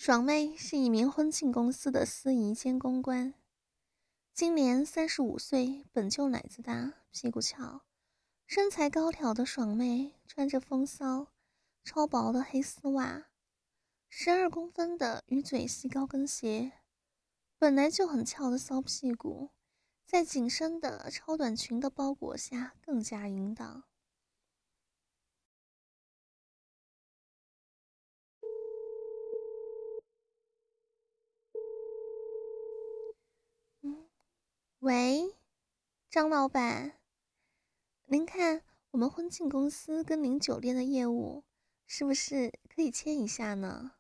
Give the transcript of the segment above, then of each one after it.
爽妹是一名婚庆公司的司仪兼公关，今年35岁，本就奶子大，屁股翘，身材高挑的爽妹穿着风骚、超薄的黑丝袜，12公分的鱼嘴细高跟鞋，本来就很翘的骚屁股，在紧身的超短裙的包裹下更加淫荡。喂，张老板，您看我们婚庆公司跟您酒店的业务，是不是可以签一下呢？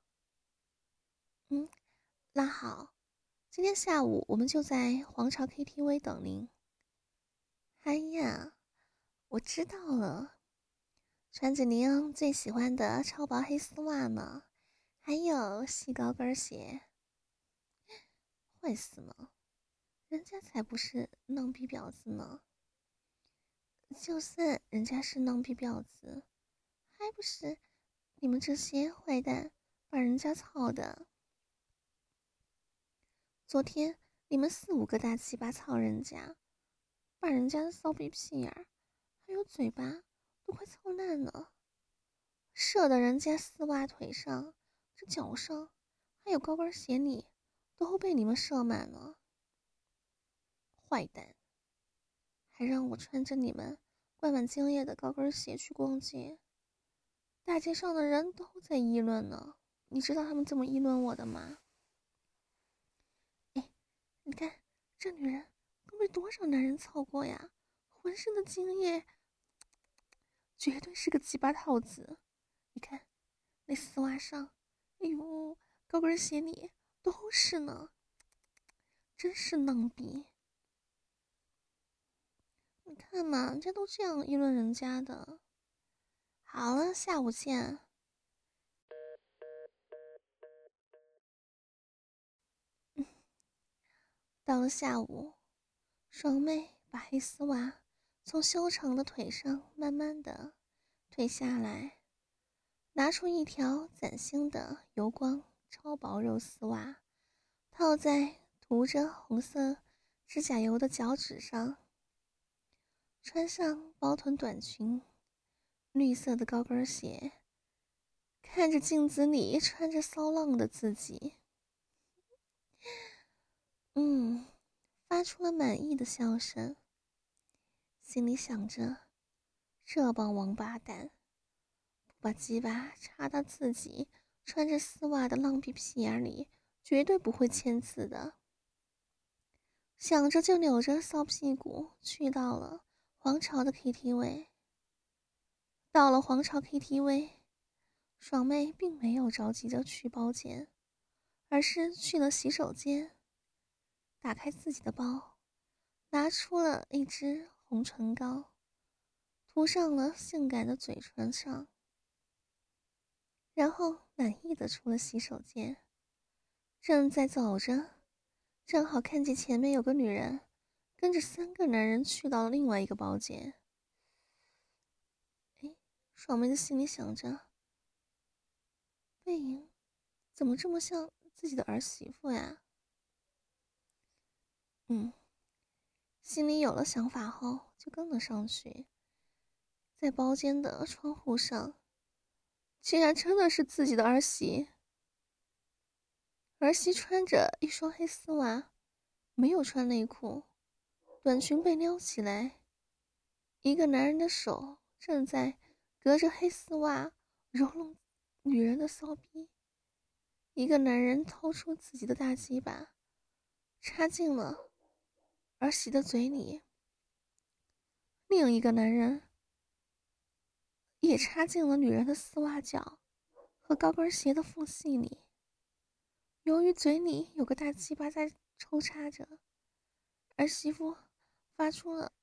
那好，今天下午我们就在皇朝 KTV 等您。哎呀，我知道了，穿着您最喜欢的超薄黑丝袜呢，还有细高跟鞋。坏死了，人家才不是弄逼婊子呢。就算人家是弄逼婊子，还不是你们这些坏蛋把人家操的。昨天你们4、5个大鸡巴操人家，把人家的骚逼屁眼儿还有嘴巴都快操烂了，射的人家丝袜腿上、这脚上还有高跟鞋里都被你们射满了。坏蛋，还让我穿着你们灌满精液的高跟鞋去逛街，大街上的人都在议论呢。你知道他们怎么议论我的吗？你看这女人都被多少男人操过呀，浑身的精液，绝对是个鸡巴套子。你看那丝袜上，哎呦，高跟鞋里都是呢，真是能逼。你看嘛，人家都这样议论人家的。好了，下午见。到了下午，爽妹把黑丝袜从修长的腿上慢慢的退下来，拿出一条崭新的油光超薄肉丝袜，套在涂着红色指甲油的脚趾上，穿上包臀短裙，绿色的高跟鞋，看着镜子里穿着骚浪的自己，发出了满意的笑声，心里想着，这帮王八蛋，不把鸡巴插到自己穿着丝袜的浪逼屁眼里，绝对不会签字的。想着就扭着骚屁股去到了皇朝的 KTV。到了皇朝 KTV， 爽妹并没有着急着去包间，而是去了洗手间，打开自己的包，拿出了一支红唇膏，涂上了性感的嘴唇上，然后满意的出了洗手间。正在走着，正好看见前面有个女人跟着3个男人去到了另外一个包间。爽妹的心里想着，背影怎么这么像自己的儿媳妇呀？心里有了想法后，就跟了上去。在包间的窗户上，竟然真的是自己的儿媳。儿媳穿着一双黑丝袜，没有穿内裤，短裙被撩起来，一个男人的手正在隔着黑丝袜揉弄女人的骚逼，一个男人掏出自己的大鸡巴，插进了儿媳的嘴里，另一个男人也插进了女人的丝袜脚和高跟鞋的缝隙里。由于嘴里有个大鸡巴在抽插着，儿媳妇发出了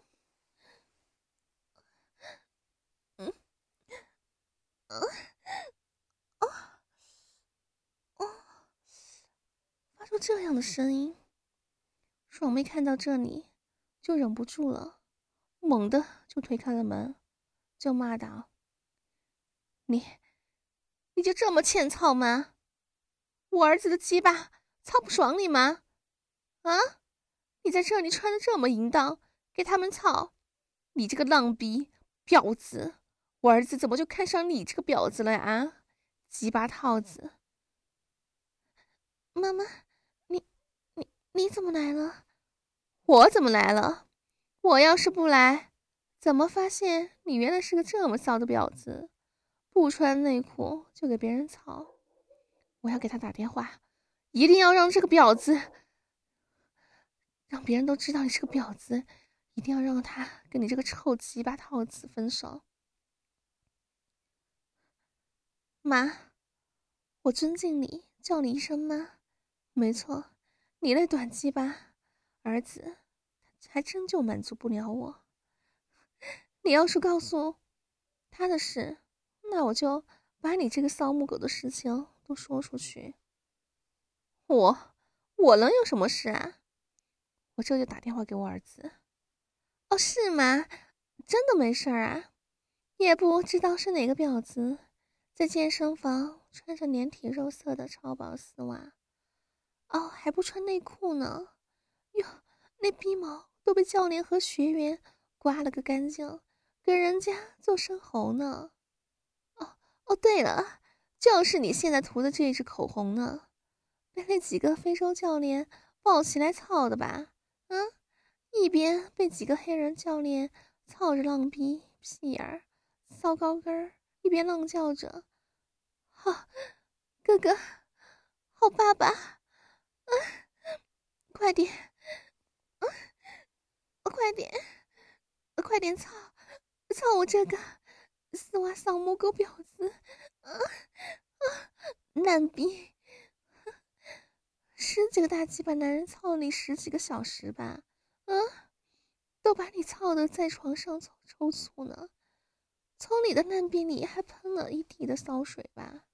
发出这样的声音。爽妹看到这里就忍不住了，猛地就推开了门，就骂道：你就这么欠操吗？ 我儿子的鸡巴操不爽你吗？啊，你在这里穿的这么淫荡，给他们操，你这个浪逼婊子，我儿子怎么就看上你这个婊子了呀？啊，鸡巴套子！妈妈，你怎么来了？我怎么来了？我要是不来，怎么发现你原来是个这么骚的婊子？不穿内裤就给别人操！我要给他打电话，一定要让这个婊子，让别人都知道你是个婊子，一定要让他跟你这个臭鸡巴套子分手。妈，我尊敬你，叫你一声妈。没错，你那短鸡巴儿子还真就满足不了我。你要是告诉他的事，那我就把你这个骚母狗的事情都说出去。我能有什么事啊？我这就打电话给我儿子。哦，是吗？真的没事啊？也不知道是哪个婊子在健身房穿着连体肉色的超薄丝袜，哦，还不穿内裤呢。哟，那逼毛都被教练和学员刮了个干净，给人家做生猴呢。哦，对了，就是你现在涂的这支口红呢，被那几个非洲教练抱起来操的吧？嗯，一边被几个黑人教练操着浪逼屁眼儿、骚高跟儿，一边浪叫着：“好，哥哥，好爸爸，快点，快点，快点操我这个丝袜骚母狗婊子！烂逼！十几个大鸡巴男人操你十几个小时吧？都把你操的在床上抽搐呢，从你的烂逼里还喷了一地的骚水吧？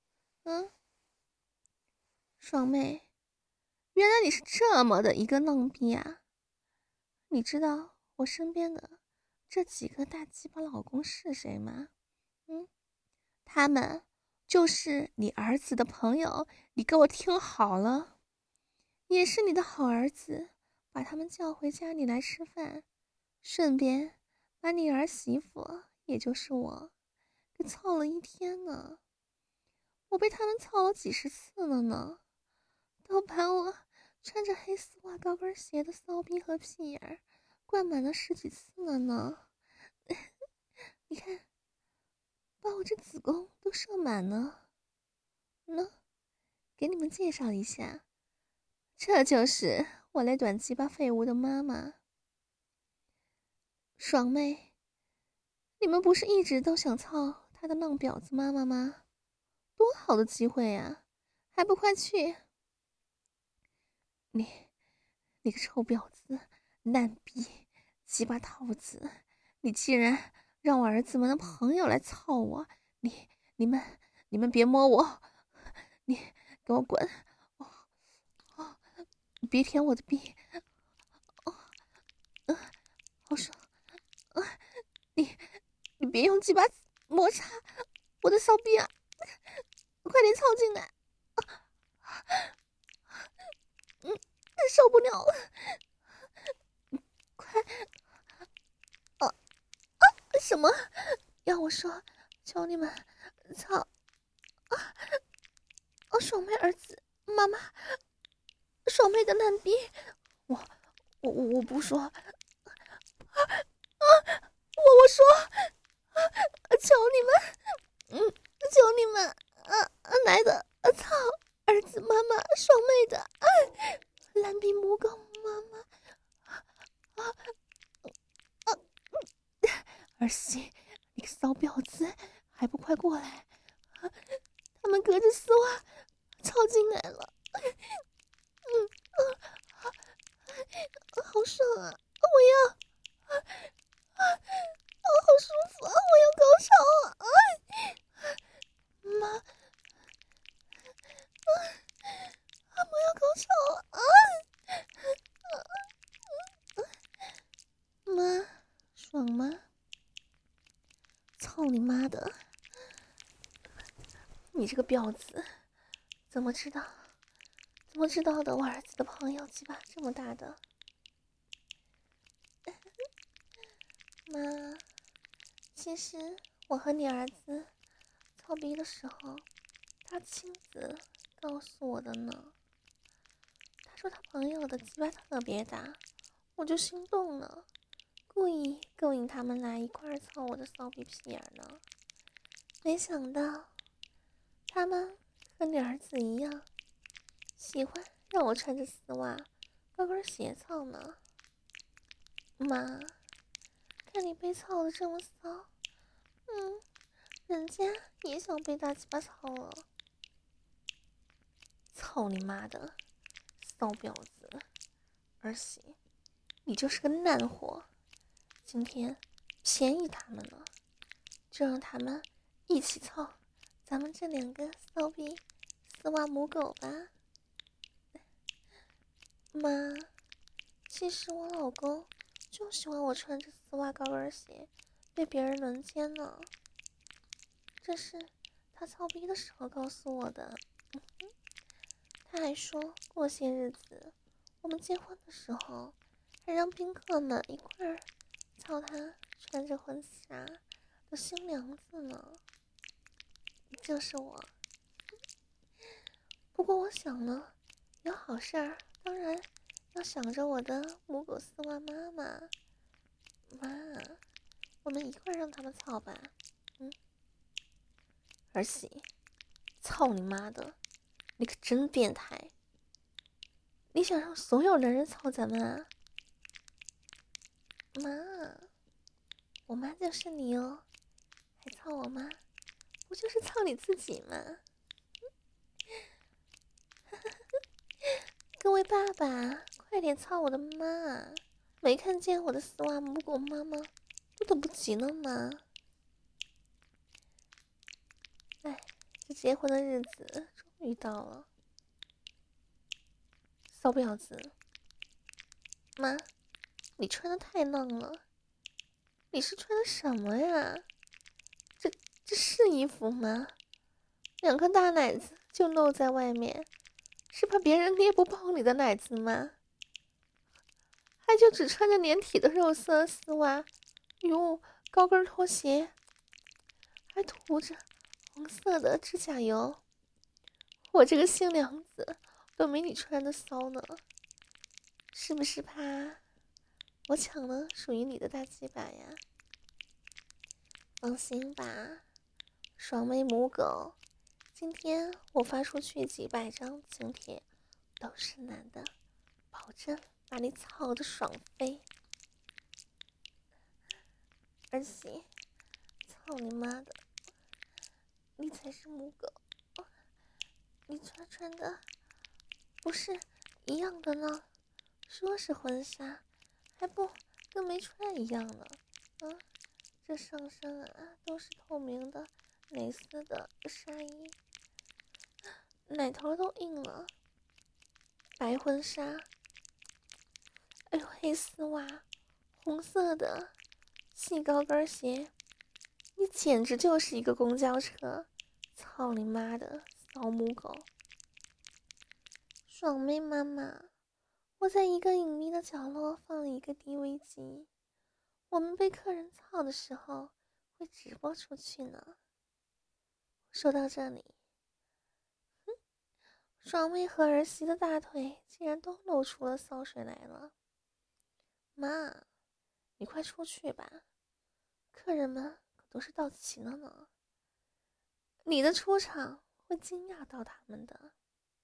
爽妹，原来你是这么的一个浪逼啊！你知道我身边的这几个大鸡巴老公是谁吗？他们就是你儿子的朋友，你给我听好了，也是你的好儿子，把他们叫回家里来吃饭，顺便把你儿媳妇，也就是我，给操了一天呢。我被他们操了几十次了呢，都把我穿着黑丝袜高跟鞋的骚逼和屁眼儿灌满了十几次了呢。你看，把我这子宫都射满了。给你们介绍一下，这就是我那短鸡巴废物的妈妈。爽妹，你们不是一直都想操她的浪婊子妈妈吗？多好的机会啊，还不快去！你个臭婊子，烂逼，鸡巴套子，你竟然让我儿子们的朋友来操我！你们别摸我！你给我滚！别舔我的逼！好爽！你别用鸡巴摩擦我的骚逼啊！快点操进来！受不了了！快！什么？要我说，求你们操！爽妹儿子，妈妈，爽妹的烂逼！我不说！我说！求你们！求你们！来的！操！儿子妈妈爽妹的！烂逼母狗妈妈！儿媳，你个骚婊子，还不快过来！他们隔着丝袜操进来了！好爽啊！我要！好舒服啊！我要高潮啊！妈，我要高潮啊！妈，爽吗？操你妈的！你这个婊子，怎么知道么知道的？我儿子的朋友鸡巴这么大的。妈，其实我和你儿子操逼的时候，他亲自告诉我的呢。他说他朋友的鸡巴特别大，我就心动了，故意勾引他们来一块儿操我的骚逼屁眼呢。没想到他们和你儿子一样，喜欢让我穿着丝袜、高跟鞋操呢。妈，看你被操的这么骚，人家也想被大鸡巴操了。操你妈的，骚婊子！儿媳，你就是个烂货！今天便宜他们了，就让他们一起操咱们这两个骚逼丝袜母狗吧。妈，其实我老公就喜欢我穿着丝袜高跟鞋被别人轮奸呢。这是他操逼的时候告诉我的。他还说过些日子我们结婚的时候还让宾客们一块儿操他穿着婚纱的新娘子呢。就是我。不过我想呢，有好事儿当然要想着我的母狗丝袜妈妈。妈，我们一块儿让他们操吧。儿媳，操你妈的，你可真变态！你想让所有男人操咱们啊？妈，我妈就是你哦，还操我妈，不就是操你自己吗？各位爸爸，快点操我的妈啊！没看见我的丝袜母狗妈妈都等不及了吗？哎，这结婚的日子终于到了。骚婊子，妈，你穿的太浪了，你是穿的什么呀？这是衣服吗？两颗大奶子就露在外面，是怕别人捏不爆你的奶子吗？还就只穿着连体的肉色丝袜，哟，高跟拖鞋，还涂着红色的指甲油。我这个新娘子都没你穿的骚呢，是不是怕我抢了属于你的大鸡巴呀？放心吧，爽妹母狗，今天我发出去几百张请帖，都是男的，保证把你操的爽飞。儿媳，操你妈的，你才是母狗！你穿的不是一样的呢？说是婚纱，还不跟没穿一样呢？这上身啊都是透明的蕾丝的纱衣，奶头都硬了。白婚纱，哎呦，黑丝袜，红色的细高跟鞋，你简直就是一个公交车！操你妈的，骚母狗！爽妹妈妈，我在一个隐秘的角落放了一个 DV 机，我们被客人操的时候会直播出去呢。说到这里，爽妹和儿媳的大腿竟然都露出了骚水来了。妈，你快出去吧，客人们可都是到齐了呢。你的出场会惊讶到他们的。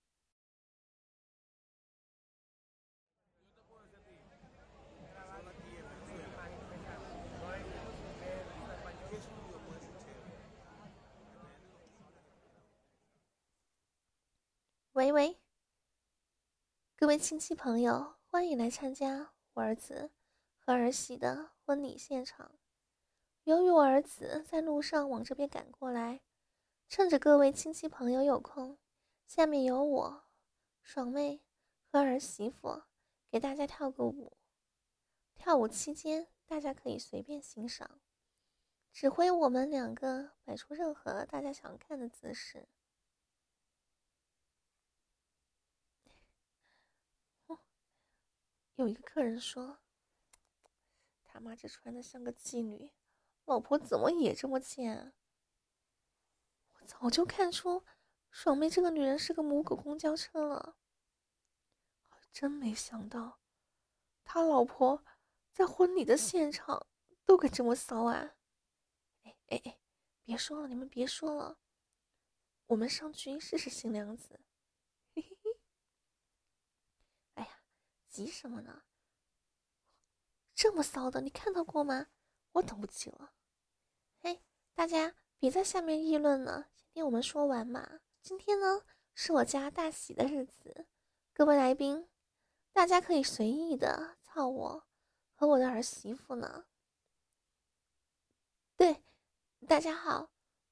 喂喂，各位亲戚朋友，欢迎来参加我儿子和儿媳的婚礼现场。由于我儿子在路上往这边赶过来，趁着各位亲戚朋友有空，下面由我爽妹和儿媳妇给大家跳个舞。跳舞期间大家可以随便欣赏，指挥我们两个摆出任何大家想看的姿势。 有一个客人说：“他妈这穿的像个妓女，老婆怎么也这么贱啊？”我早就看出爽妹这个女人是个母狗公交车了，真没想到他老婆在婚礼的现场都给这么骚啊！哎，别说了，你们别说了，我们上去试试新娘子。嘿嘿嘿。哎呀，急什么呢？这么骚的你看到过吗？我等不及了。嘿，大家别在下面议论了，先听我们说完嘛。今天呢是我家大喜的日子，各位来宾，大家可以随意的操我和我的儿媳妇呢。对，大家好，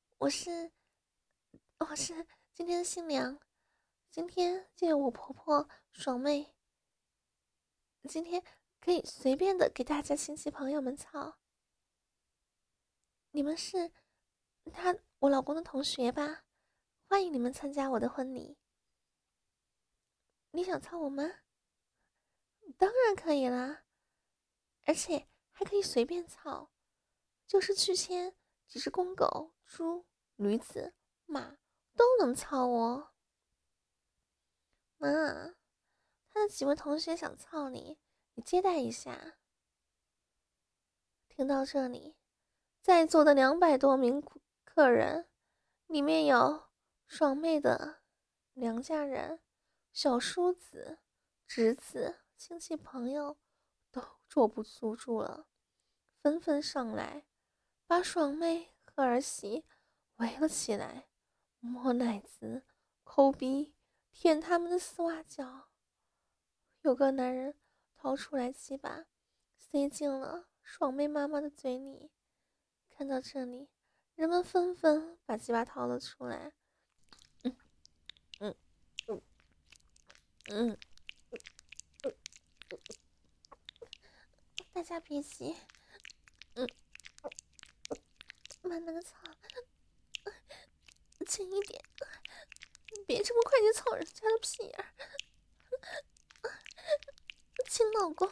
我是今天的新娘，今天就由我婆婆爽妹，今天可以随便的给大家亲戚朋友们操。你们是我老公的同学吧？欢迎你们参加我的婚礼。你想操我吗？当然可以啦，而且还可以随便操，就是去牵几只公狗、猪、驴子、马都能操哦。妈，他的几位同学想操你，你接待一下。听到这里，在座的200多名客人，里面有爽妹的娘家人、小叔子、侄子、亲戚朋友，都坐不住了，纷纷上来，把爽妹和儿媳围了起来，摸奶子、抠鼻、舔他们的丝袜脚。有个男人掏出来鸡巴，塞进了爽妹妈妈的嘴里。看到这里，人们纷纷把鸡巴掏了出来。嗯嗯嗯嗯，大家别急，慢慢的操，轻一点，别这么快就操人家的屁眼儿。亲老公，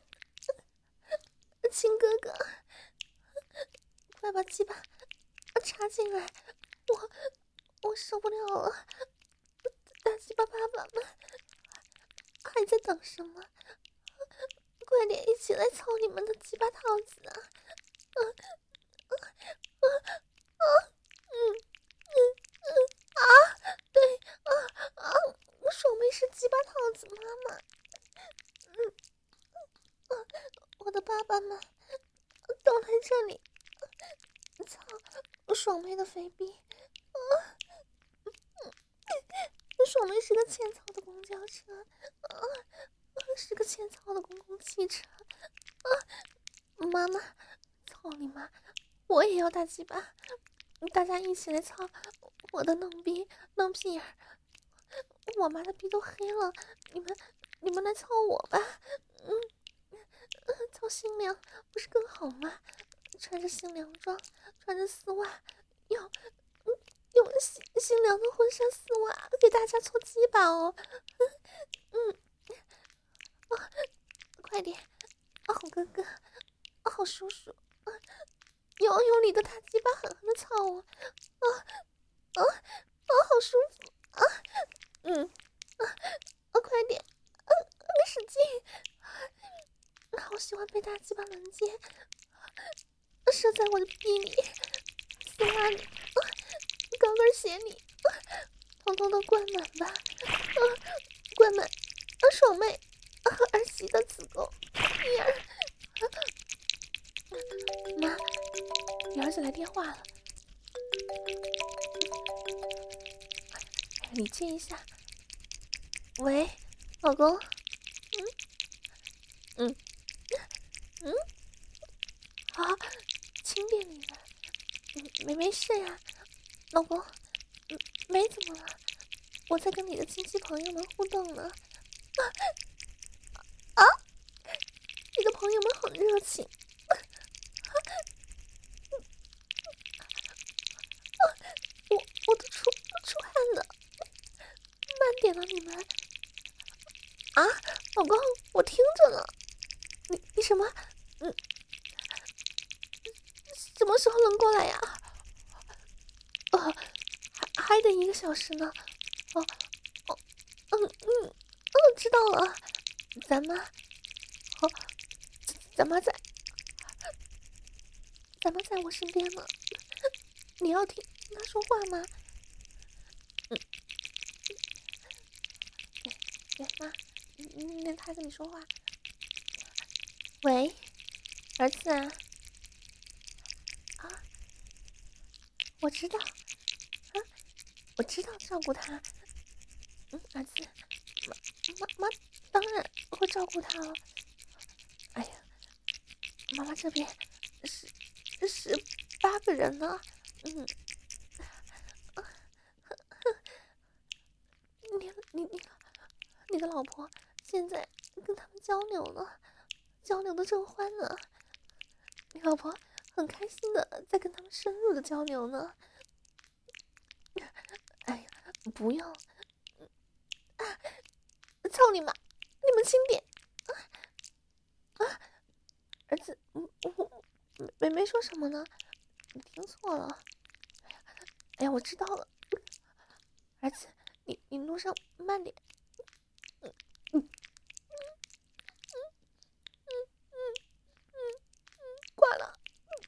亲哥哥，快把鸡巴插进来，我受不了了！大鸡巴爸爸们还在等什么？快点一起来操你们的鸡巴套子啊！对爽妹是鸡巴套子妈妈。我的爸爸们都来这里操爽妹的肥逼。爽妹是个欠操的公交车，是个欠操的公共汽车。妈妈，操你妈！我也要大鸡巴，大家一起来操我的嫩逼嫩屁眼儿。我妈的逼都黑了，你们来操我吧。操新娘不是更好吗？穿着新娘装，穿着丝袜，用新娘的婚纱丝袜给大家搓鸡巴哦。快点，好哥哥，好叔叔，有你的大鸡巴狠狠的操我，好舒服快点，使劲，好喜欢被大鸡巴轮奸，射在我的屁里、丝袜里、高跟鞋里，统统都灌满吧，灌满爽妹儿媳的子宫屁儿。妈，你儿子来电话了，你接一下。喂，老公。好，轻点你们，没事呀，老公，没怎么了，我在跟你的亲戚朋友们互动呢。你的朋友们很热情。我都出汗了，慢点了你们。 老公，我听着呢。你什么？什么时候能过来呀？还得1个小时呢。知道了。咱妈在我身边呢。你要听他说话吗？对，妈，他跟你说话。喂，儿子啊。我知道。我知道照顾他。儿子，妈当然会照顾他了。哎呀，妈妈这边18个人呢。你的老婆现在跟他们交流呢，交流的正欢呢。你老婆很开心的在跟他们深入的交流呢。哎呀，不要！操你妈！你们轻点！儿子，我没说什么呢，你听错了。哎呀，我知道了。儿子，你路上慢点。挂了。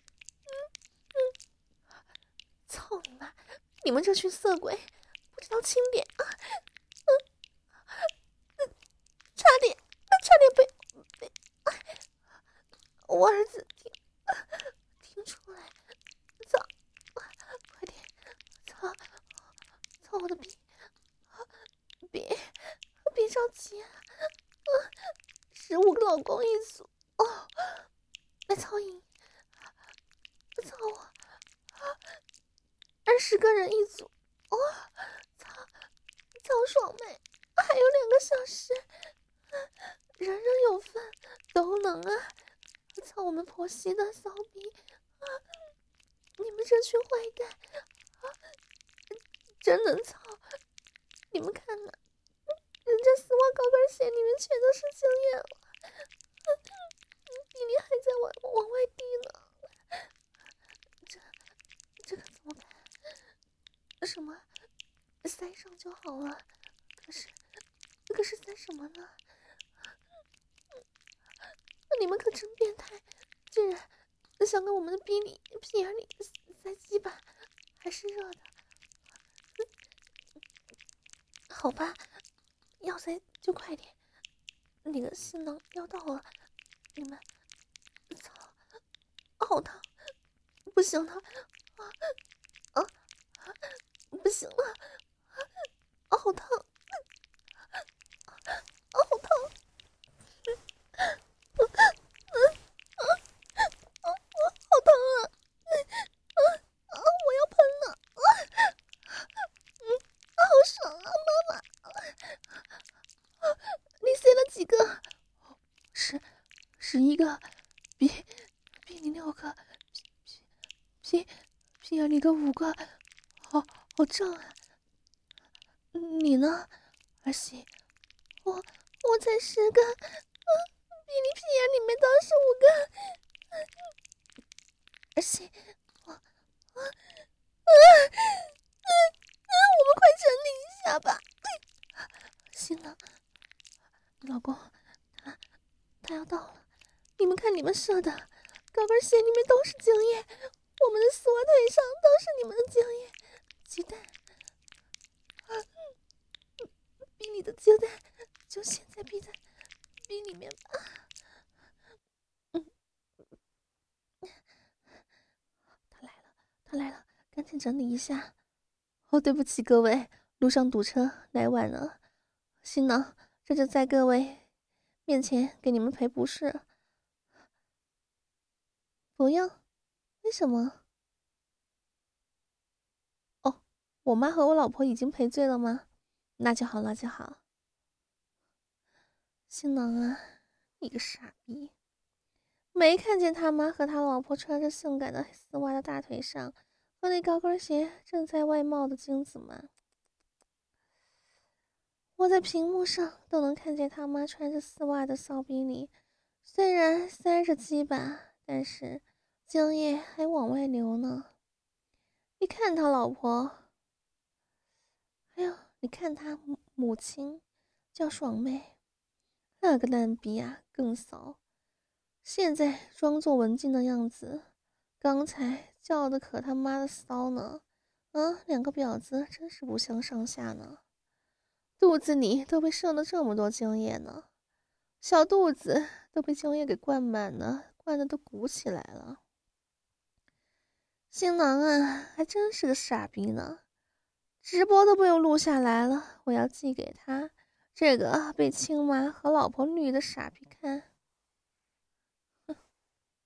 操你妈！你们这群色鬼，不知道轻点啊！差点被我儿子听出来。操！快点！操我的逼！别着急啊！15个老公一组来操赢！操我！20个人一组操爽美！还有2个小时，人人有份，都能啊！操我们婆媳的骚逼！你们这群坏蛋真能操！你们看呐，人家丝袜高跟鞋里面全都是经验了，比你还在往外滴呢。这可怎么办？什么？塞上就好了。可是塞什么呢？你们可真变态，竟然想跟我们的屁眼里塞鸡巴，还是热的。好吧，要塞就快点，那个新郎要到了。你们操，好烫，不行了不行了，好烫好烫！好疼啊！我要喷了！好爽啊，妈妈！你塞了几个？11个，比你6个，比你个5个，好胀啊！你呢，儿媳？我才10个，比你屁眼里面倒是5个，儿媳，我们快整理一下吧。行了，老公，他要到了，你们看你们射的高跟鞋里面都是精液，我们的丝袜腿上都是你们的精液，鸡蛋，逼你的鸡蛋就现在逼在逼里面吧。他来了，赶紧整理一下。对不起各位，路上堵车来晚了，新郎这就在各位面前给你们赔不是。不用，为什么？我妈和我老婆已经赔罪了吗？那就好，那就好。新郎啊，你个傻逼，没看见他妈和他老婆穿着性感的丝袜的大腿上和那高跟鞋正在外冒的精子吗？ 我在屏幕上都能看见他妈穿着丝袜的骚逼里，虽然塞着鸡巴，但是精液还往外流呢。你看他老婆，哎呦，你看他母亲叫爽妹，那个烂逼啊更骚，现在装作文静的样子，刚才叫的可他妈的骚呢。两个婊子真是不相上下呢，肚子里都被射了这么多精液呢，小肚子都被精液给灌满了，灌的都鼓起来了。新郎啊，还真是个傻逼呢，直播都被我录下来了，我要寄给他这个被亲妈和老婆绿的傻逼看。